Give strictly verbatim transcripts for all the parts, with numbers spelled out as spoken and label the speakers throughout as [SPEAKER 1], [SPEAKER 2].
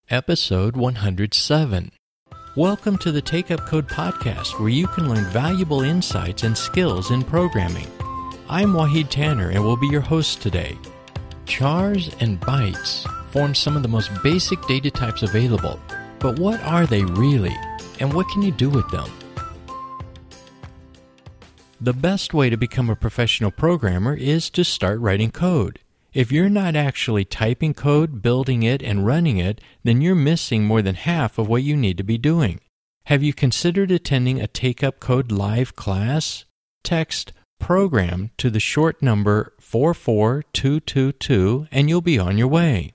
[SPEAKER 1] Episode one hundred seven. Welcome to the Take Up Code podcast, where you can learn valuable insights and skills in programming. I'm Wahid Tanner and will be your host today. Chars and bytes form some of the most basic data types available, but what are they really, and what can you do with them? The best way to become a professional programmer is to start writing code. If you're not actually typing code, building it, and running it, then you're missing more than half of what you need to be doing. Have you considered attending a Take Up Code live class? Text program to the short number four four two two two and you'll be on your way.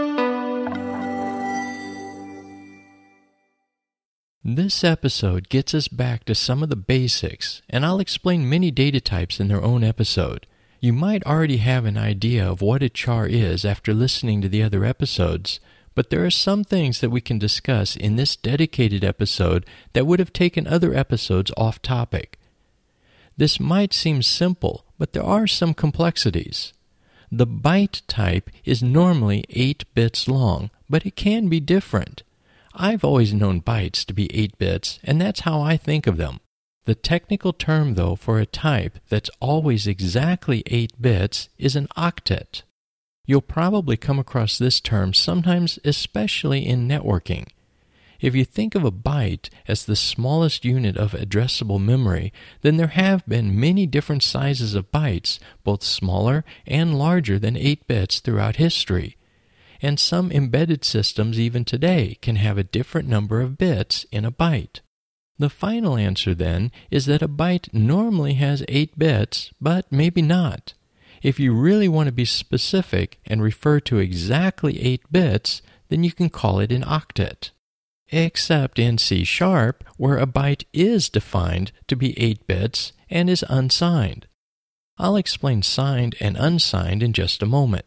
[SPEAKER 1] This episode gets us back to some of the basics, and I'll explain many data types in their own episode. You might already have an idea of what a char is after listening to the other episodes, but there are some things that we can discuss in this dedicated episode that would have taken other episodes off topic. This might seem simple, but there are some complexities. The byte type is normally eight bits long, but it can be different. I've always known bytes to be eight bits, and that's how I think of them. The technical term, though, for a type that's always exactly eight bits is an octet. You'll probably come across this term sometimes, especially in networking. If you think of a byte as the smallest unit of addressable memory, then there have been many different sizes of bytes, both smaller and larger than eight bits throughout history. And some embedded systems even today can have a different number of bits in a byte. The final answer, then, is that a byte normally has eight bits, but maybe not. If you really want to be specific and refer to exactly eight bits, then you can call it an octet. Except in C Sharp, where a byte is defined to be eight bits and is unsigned. I'll explain signed and unsigned in just a moment.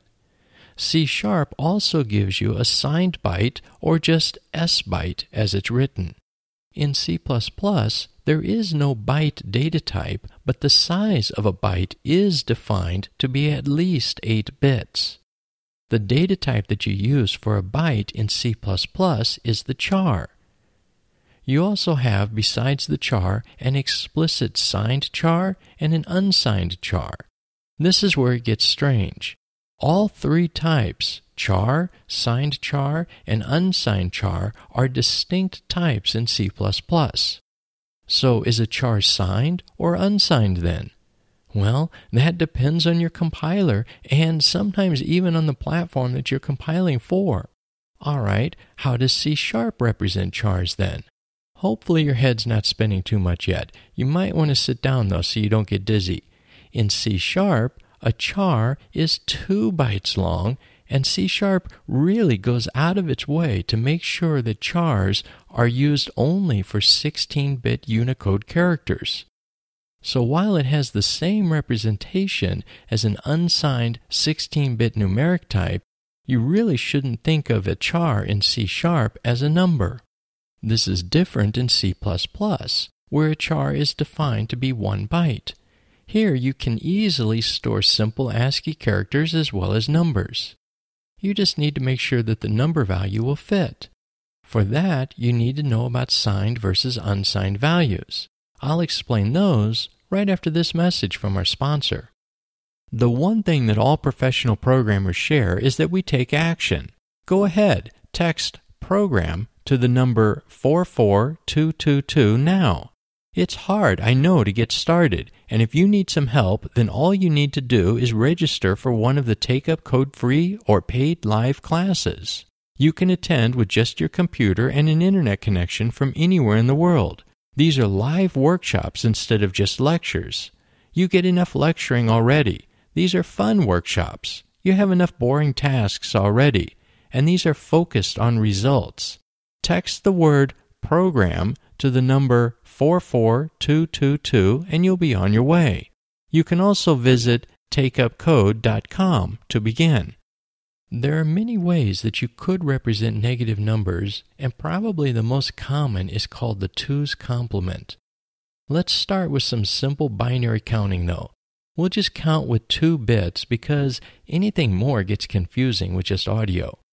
[SPEAKER 1] C Sharp also gives you a signed byte, or just S byte as it's written. In C plus plus, there is no byte data type, but the size of a byte is defined to be at least eight bits. The data type that you use for a byte in C plus plus is the char. You also have, besides the char, an explicit signed char and an unsigned char. This is where it gets strange. All three types, char, signed char, and unsigned char, are distinct types in C plus plus. So is a char signed or unsigned then? Well, that depends on your compiler and sometimes even on the platform that you're compiling for. All right, how does C Sharp represent chars then? Hopefully your head's not spinning too much yet. You might want to sit down though so you don't get dizzy. In C Sharp, a char is two bytes long, and C Sharp really goes out of its way to make sure that chars are used only for sixteen-bit Unicode characters. So while it has the same representation as an unsigned sixteen-bit numeric type, you really shouldn't think of a char in C Sharp as a number. This is different in C plus plus, where a char is defined to be one byte. Here you can easily store simple ASCII characters as well as numbers. You just need to make sure that the number value will fit. For that, you need to know about signed versus unsigned values. I'll explain those right after this message from our sponsor. The one thing that all professional programmers share is that we take action. Go ahead, text program to the number four four two two two now. It's hard, I know, to get started, and if you need some help, then all you need to do is register for one of the Take Up Code free or paid live classes. You can attend with just your computer and an internet connection from anywhere in the world. These are live workshops instead of just lectures. You get enough lecturing already. These are fun workshops. You have enough boring tasks already, and these are focused on results. Text the word program to the number four four two two two and you'll be on your way. You can also visit take up code dot com to begin. There are many ways that you could represent negative numbers, and probably the most common is called the two's complement. Let's start with some simple binary counting though. We'll just count with two bits because anything more gets confusing with just audio.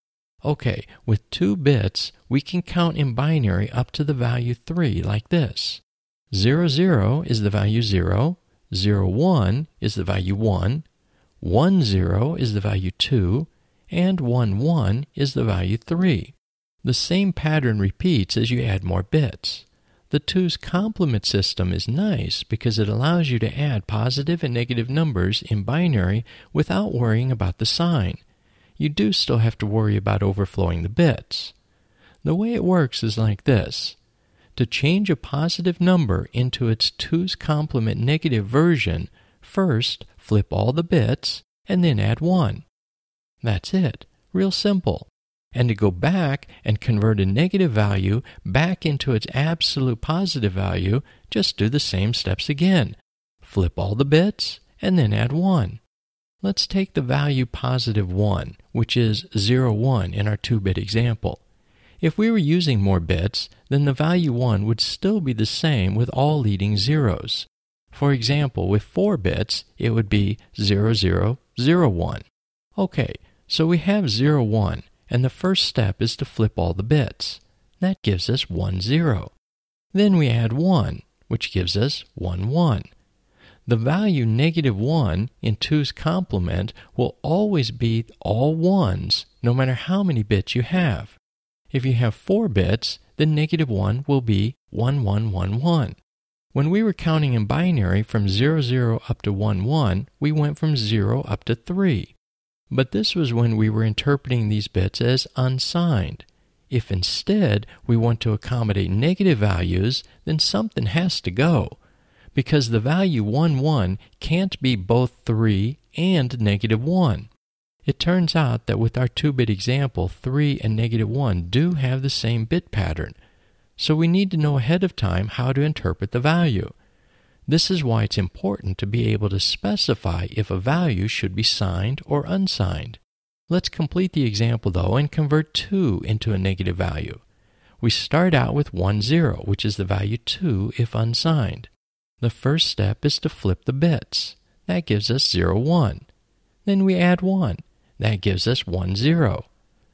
[SPEAKER 1] Okay, with two bits, we can count in binary up to the value three like this. zero, zero is the value zero, zero, one is the value one, one, zero is the value two, and one, one is the value three. The same pattern repeats as you add more bits. The two's complement system is nice because it allows you to add positive and negative numbers in binary without worrying about the sign. You do still have to worry about overflowing the bits. The way it works is like this. To change a positive number into its two's complement negative version, first flip all the bits and then add one. That's it. Real simple. And to go back and convert a negative value back into its absolute positive value, just do the same steps again. Flip all the bits and then add one. Let's take the value positive one, which is zero, one in our two-bit example. If we were using more bits, then the value one would still be the same with all leading zeros. For example, with four bits, it would be zero, zero, zero, one. Okay, so we have zero, one, and the first step is to flip all the bits. That gives us one, zero. Then we add one, which gives us one, one. The value negative one in two's complement will always be all ones, no matter how many bits you have. If you have four bits, then negative one will be one, one, one, one. When we were counting in binary from zero, zero up to one, one, we went from zero up to three. But this was when we were interpreting these bits as unsigned. If instead we want to accommodate negative values, then something has to go, because the value one, one can't be both three and negative one. It turns out that with our two-bit example, three and negative one do have the same bit pattern, so we need to know ahead of time how to interpret the value. This is why it's important to be able to specify if a value should be signed or unsigned. Let's complete the example though and convert two into a negative value. We start out with one, zero, which is the value two if unsigned. The first step is to flip the bits. That gives us zero, one. Then we add one. That gives us one, zero.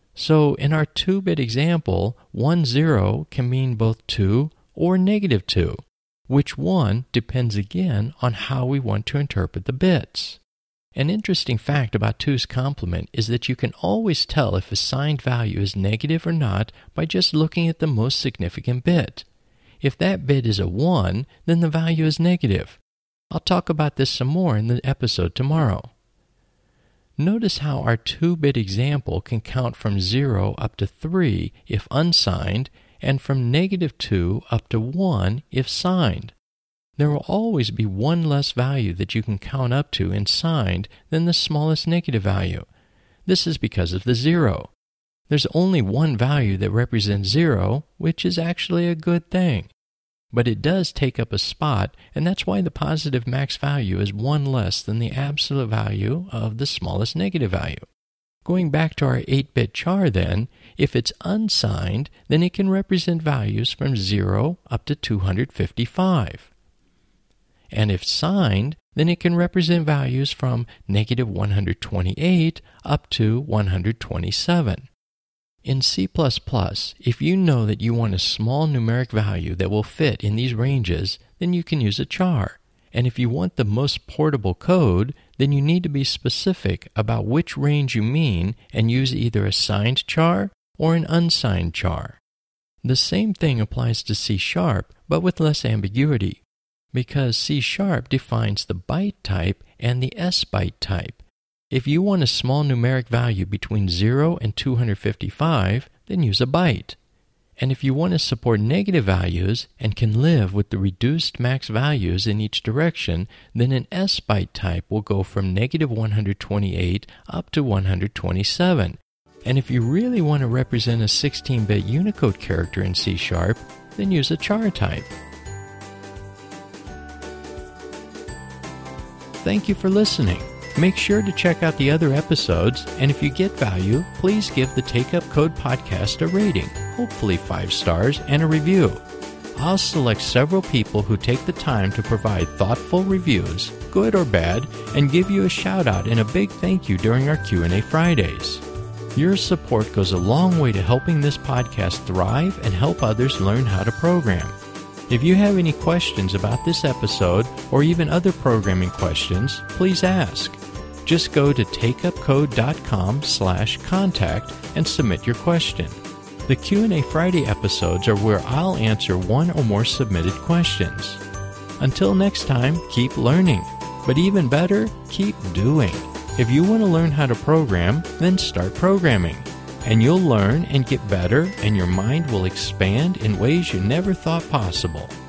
[SPEAKER 1] So in our two-bit example, one, zero can mean both two or negative two. Which one depends again on how we want to interpret the bits. An interesting fact about two's complement is that you can always tell if a signed value is negative or not by just looking at the most significant bit. If that bit is a one, then the value is negative. I'll talk about this some more in the episode tomorrow. Notice how our two-bit example can count from zero up to three if unsigned, and from negative two up to one if signed. There will always be one less value that you can count up to in signed than the smallest negative value. This is because of the zero. There's only one value that represents zero, which is actually a good thing. But it does take up a spot, and that's why the positive max value is one less than the absolute value of the smallest negative value. Going back to our eight-bit char then, if it's unsigned, then it can represent values from zero up to two hundred fifty-five. And if signed, then it can represent values from negative one hundred twenty-eight up to one hundred twenty-seven. In C plus plus, if you know that you want a small numeric value that will fit in these ranges, then you can use a char. And if you want the most portable code, then you need to be specific about which range you mean and use either a signed char or an unsigned char. The same thing applies to C sharp, but with less ambiguity, because C sharp defines the byte type and the S byte type. If you want a small numeric value between zero and two hundred fifty-five, then use a byte. And if you want to support negative values and can live with the reduced max values in each direction, then an S byte type will go from negative one hundred twenty-eight up to one hundred twenty-seven. And if you really want to represent a sixteen-bit Unicode character in C sharp, then use a char type. Thank you for listening. Make sure to check out the other episodes, and if you get value, please give the Take Up Code podcast a rating, hopefully five stars, and a review. I'll select several people who take the time to provide thoughtful reviews, good or bad, and give you a shout out and a big thank you during our Q and A Fridays. Your support goes a long way to helping this podcast thrive and help others learn how to program. If you have any questions about this episode or even other programming questions, please ask. Just go to takeupcode.com slash contact and submit your question. The Q and A Friday episodes are where I'll answer one or more submitted questions. Until next time, keep learning. But even better, keep doing. If you want to learn how to program, then start programming. And you'll learn and get better, and your mind will expand in ways you never thought possible.